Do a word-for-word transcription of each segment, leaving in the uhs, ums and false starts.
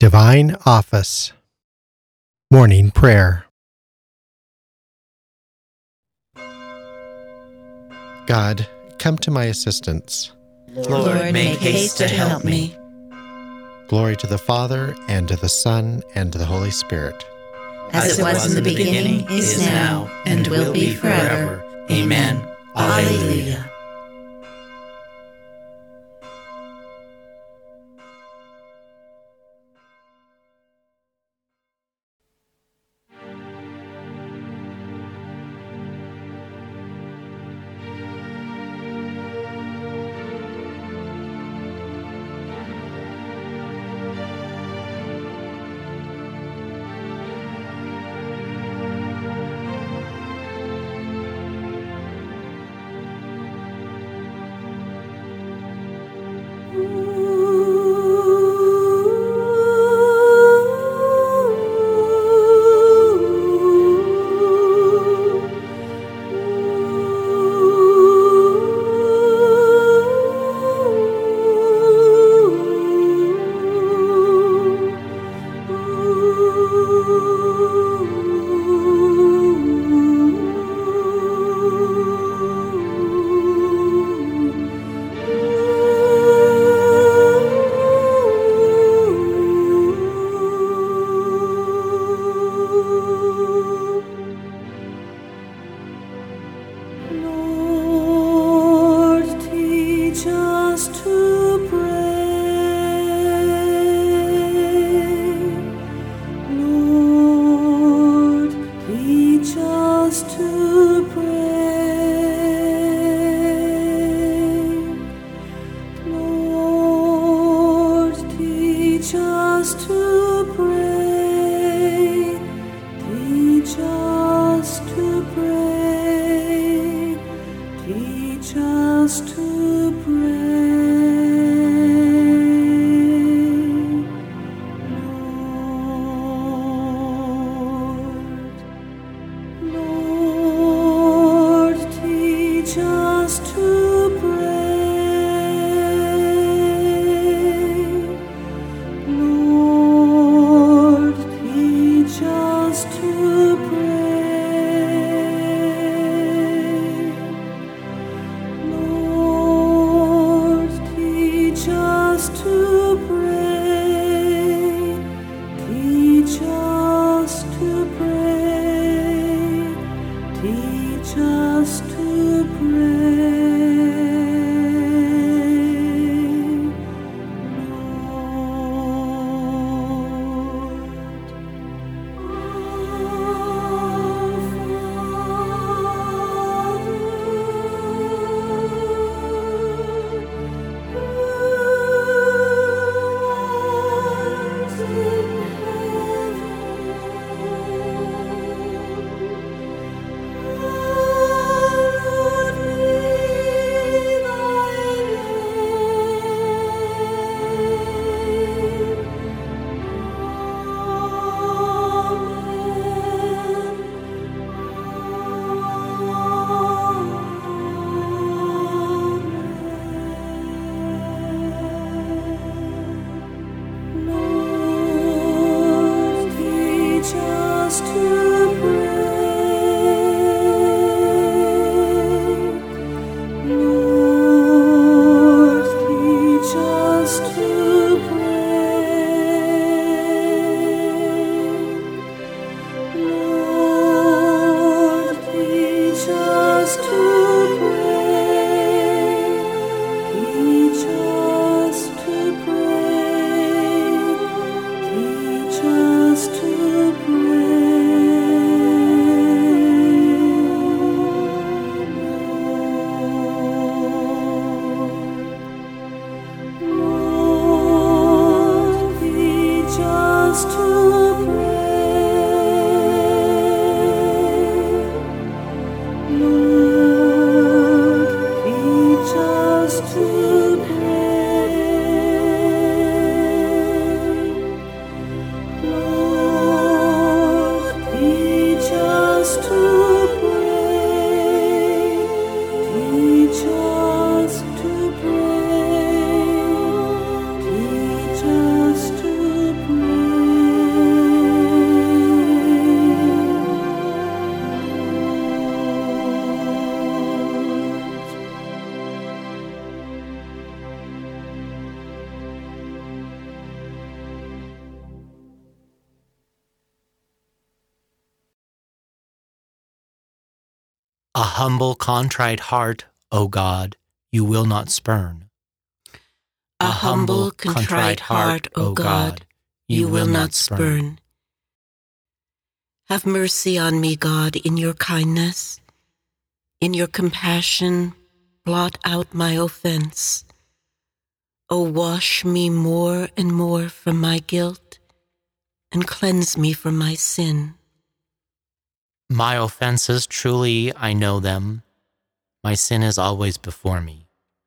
Divine Office. Morning Prayer. God, come to my assistance. Lord, make haste to help me. Glory to the Father, and to the Son, and to the Holy Spirit. As it was in the beginning, is now, and will be forever. Amen. Alleluia. A humble, contrite heart, O God, you will not spurn. A humble, contrite heart, O God, you will not spurn. Have mercy on me, God, in your kindness. In your compassion, blot out my offense. O wash me more and more from my guilt, and cleanse me from my sin. My offenses, truly I know them. My sin is always before me.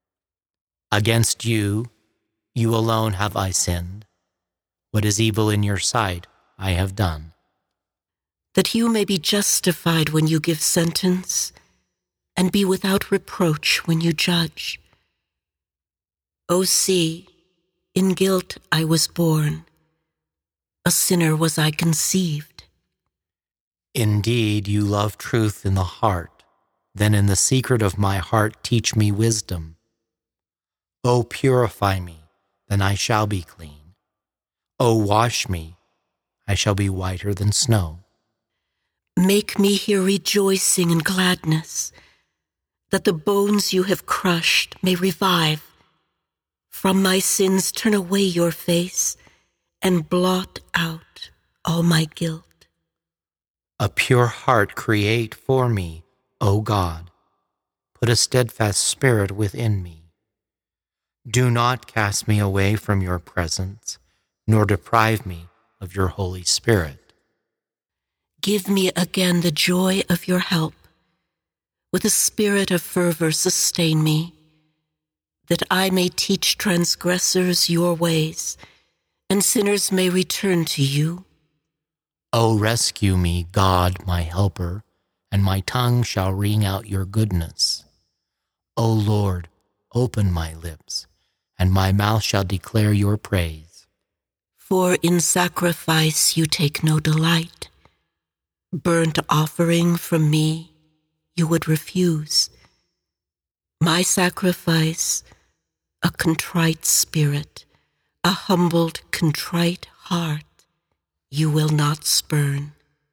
Against you, you alone have I sinned. What is evil in your sight, I have done. That you may be justified when you give sentence, and be without reproach when you judge. O see, in guilt I was born, a sinner was I conceived. Indeed, you love truth in the heart. Then in the secret of my heart teach me wisdom. O purify me, then I shall be clean. O wash me, I shall be whiter than snow. Make me hear rejoicing and gladness, that the bones you have crushed may revive. From my sins turn away your face, and blot out all my guilt. A pure heart create for me, O God. Put a steadfast spirit within me. Do not cast me away from your presence, nor deprive me of your Holy Spirit. Give me again the joy of your help. With a spirit of fervor sustain me, that I may teach transgressors your ways, and sinners may return to you. O rescue me, God, my helper, and my tongue shall ring out your goodness. O Lord, open my lips, and my mouth shall declare your praise. For in sacrifice you take no delight. Burnt offering from me you would refuse. My sacrifice, a contrite spirit, a humbled, contrite heart, you will not spurn.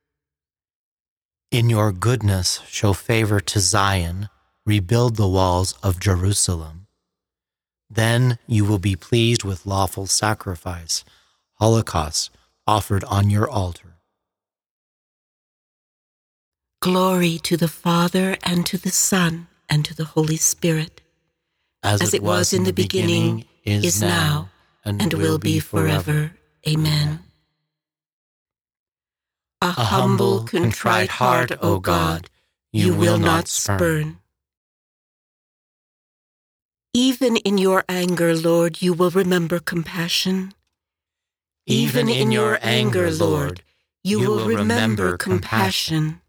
In your goodness show favor to Zion, rebuild the walls of Jerusalem. Then you will be pleased with lawful sacrifice, holocausts offered on your altar. Glory to the Father, and to the Son, and to the Holy Spirit. As, As it was in the beginning, is now, and will be forever. Amen. A humble, contrite heart, O God, you will not spurn. Even in your anger, Lord, you will remember compassion. Even in your anger, Lord, you will remember compassion.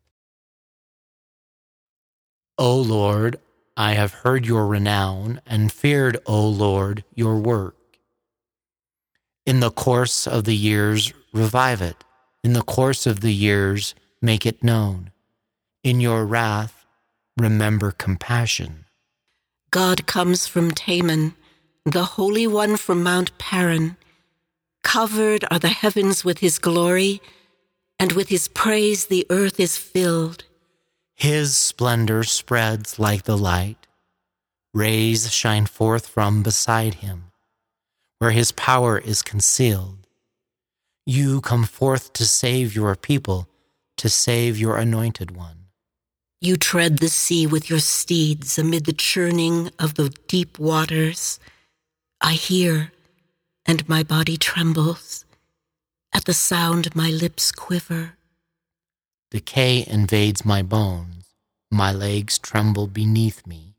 O Lord, I have heard your renown and feared, O Lord, your work. In the course of the years, revive it. In the course of the years, make it known. In your wrath, remember compassion. God comes from Teman, the Holy One from Mount Paran. Covered are the heavens with his glory, and with his praise the earth is filled. His splendor spreads like the light. Rays shine forth from beside him, where his power is concealed. You come forth to save your people, to save your anointed one. You tread the sea with your steeds amid the churning of the deep waters. I hear, and my body trembles. At the sound, my lips quiver. Decay invades my bones. My legs tremble beneath me.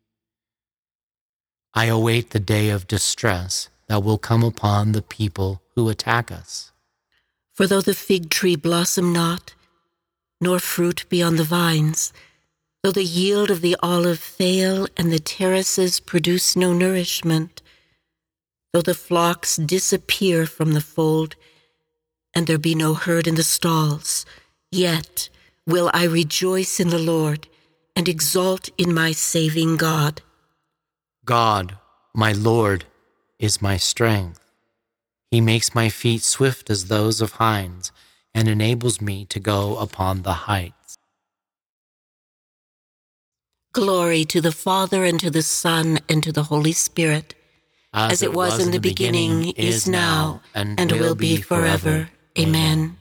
I await the day of distress that will come upon the people who attack us. For though the fig tree blossom not, nor fruit be on the vines, though the yield of the olive fail and the terraces produce no nourishment, though the flocks disappear from the fold and there be no herd in the stalls, yet will I rejoice in the Lord and exult in my saving God. God, my Lord, is my strength. He makes my feet swift as those of hinds and enables me to go upon the heights. Glory to the Father, and to the Son, and to the Holy Spirit, as, as it was in the beginning, beginning is now, and, and will be forever. Amen.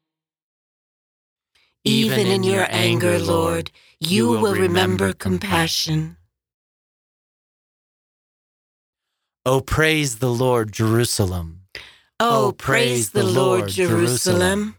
Even in your anger, Lord, you will remember compassion. O praise the Lord, Jerusalem. O praise the Lord, Jerusalem.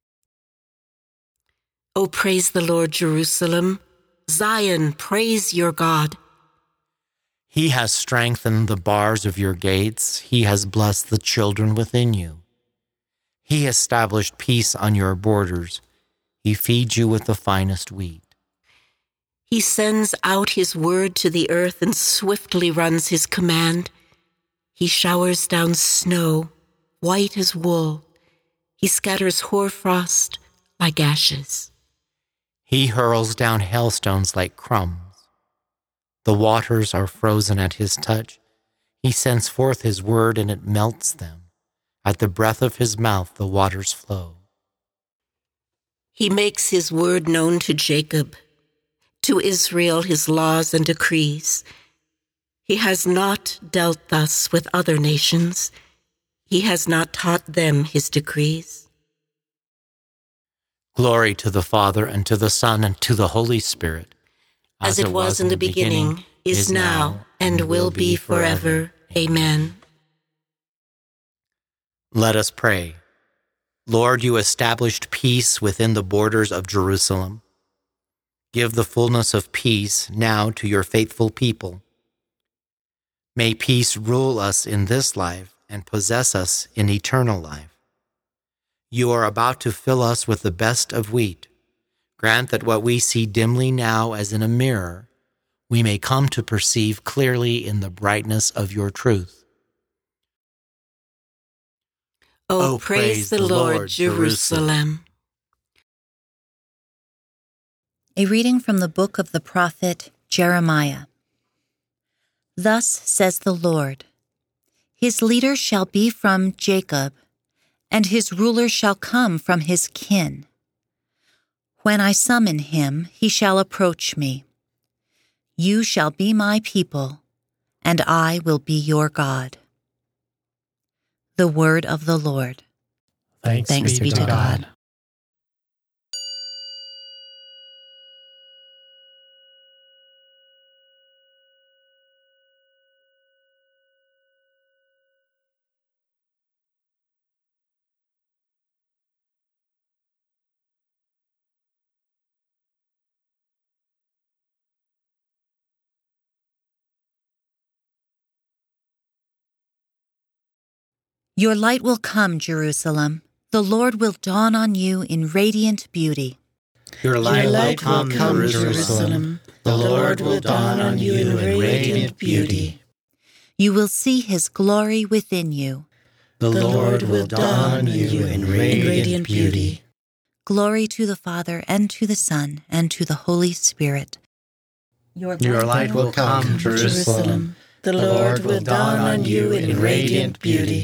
O praise the Lord, Jerusalem. Zion, praise your God. He has strengthened the bars of your gates. He has blessed the children within you. He established peace on your borders. He feeds you with the finest wheat. He sends out his word to the earth and swiftly runs his command. He showers down snow, white as wool. He scatters hoarfrost like ashes. He hurls down hailstones like crumbs. The waters are frozen at his touch. He sends forth his word and it melts them. At the breath of his mouth the waters flow. He makes his word known to Jacob, to Israel his laws and decrees. He has not dealt thus with other nations. He has not taught them his decrees. Glory to the Father, and to the Son, and to the Holy Spirit. As, As it was in the beginning, beginning is now, and will be forever. Amen. Let us pray. Lord, you established peace within the borders of Jerusalem. Give the fullness of peace now to your faithful people. May peace rule us in this life and possess us in eternal life. You are about to fill us with the best of wheat. Grant that what we see dimly now as in a mirror, we may come to perceive clearly in the brightness of your truth. Oh, praise the Lord, Jerusalem. A reading from the book of the prophet Jeremiah. Thus says the Lord, his leader shall be from Jacob, and his ruler shall come from his kin. When I summon him, he shall approach me. You shall be my people, and I will be your God. The word of the Lord. Thanks, Thanks be to God. God. Your light will come, Jerusalem. The Lord will dawn on you in radiant beauty. Your light, Your light will come, will come Jerusalem. Jerusalem. The Lord will dawn on you in radiant beauty. You will see his glory within you. The Lord will dawn on you in radiant beauty. Glory to the Father, and to the Son, and to the Holy Spirit. Your, Your light will come, Jerusalem. The Lord will dawn on you in radiant beauty.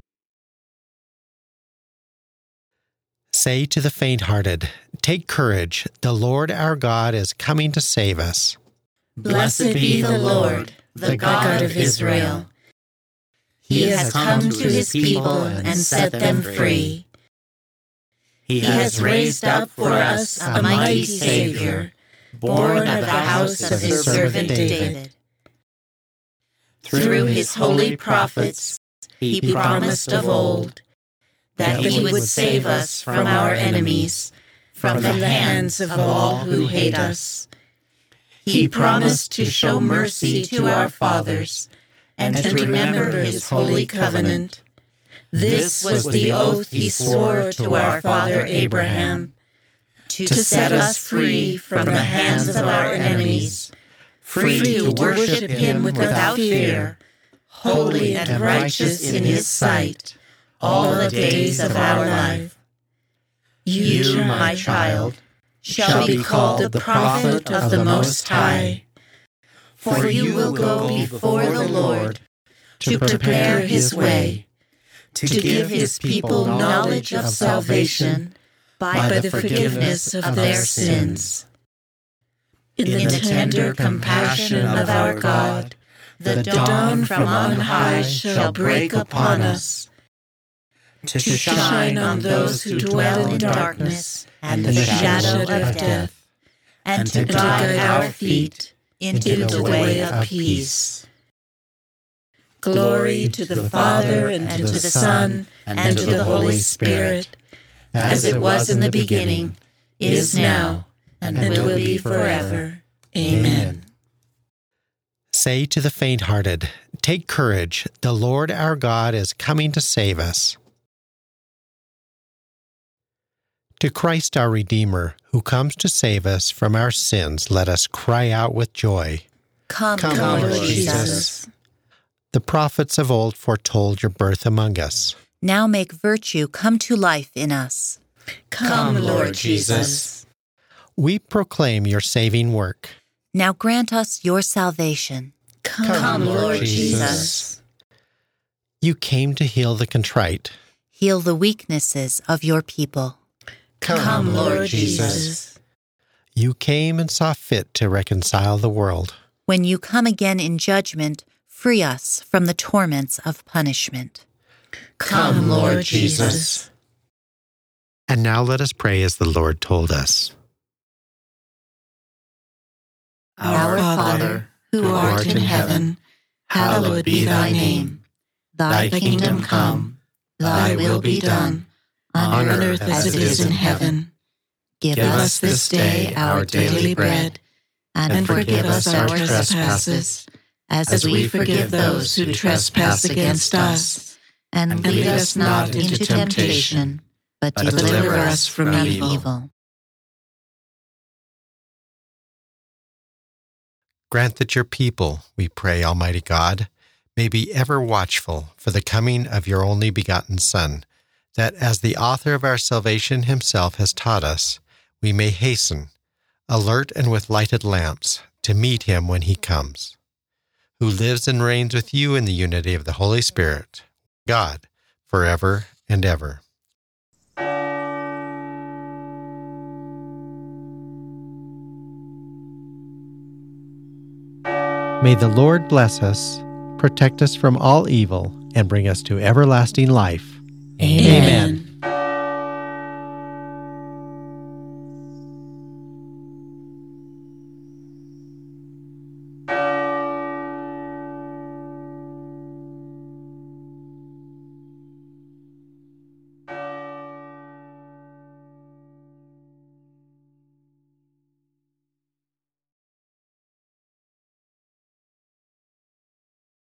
Say to the faint-hearted, take courage, the Lord our God is coming to save us. Blessed be the Lord, the God of Israel. He has come to his people and set them free. He has raised up for us a mighty Savior, born of the house of his servant David. Through his holy prophets, he promised of old that he would save us from our enemies, from the hands of all who hate us. He promised to show mercy to our fathers and to remember his holy covenant. This was the oath he swore to our father Abraham, to set us free from the hands of our enemies, free to worship him without fear, holy and righteous in his sight, all the days of our life. You, my child, shall be called the prophet of the Most High, for you will go before the Lord to prepare his way, to give his people knowledge of salvation by the forgiveness of their sins. In the tender compassion of our God, the dawn from on high shall break upon us, to shine on those who dwell in darkness and the shadow of death, and to guide our feet into the way of peace. Glory to the Father, and to the Son, and to the Holy Spirit, as it was in the beginning, is now, and will be forever. Amen. Say to the faint-hearted, take courage, the Lord our God is coming to save us. To Christ our Redeemer, who comes to save us from our sins, let us cry out with joy. Come, Come, Lord Lord Jesus. Jesus. The prophets of old foretold your birth among us. Now make virtue come to life in us. Come, Lord Jesus. We proclaim your saving work. Now grant us your salvation. Come, Lord Jesus. You came to heal the contrite. Heal the weaknesses of your people. Come, Lord Jesus. You came and saw fit to reconcile the world. When you come again in judgment, free us from the torments of punishment. Come, Lord Jesus. And now let us pray as the Lord told us. Our Father, who art in heaven, hallowed be thy name. Thy kingdom come, thy will be done, on earth as it is in heaven. Give us this day our daily bread, and forgive us our trespasses, as we forgive those who trespass against us. And lead us not into temptation, but deliver us from evil. Grant that your people, we pray, Almighty God, may be ever watchful for the coming of your only begotten Son, that as the author of our salvation himself has taught us, we may hasten, alert and with lighted lamps, to meet him when he comes, who lives and reigns with you in the unity of the Holy Spirit, God, forever and ever. May the Lord bless us, protect us from all evil, and bring us to everlasting life. Amen.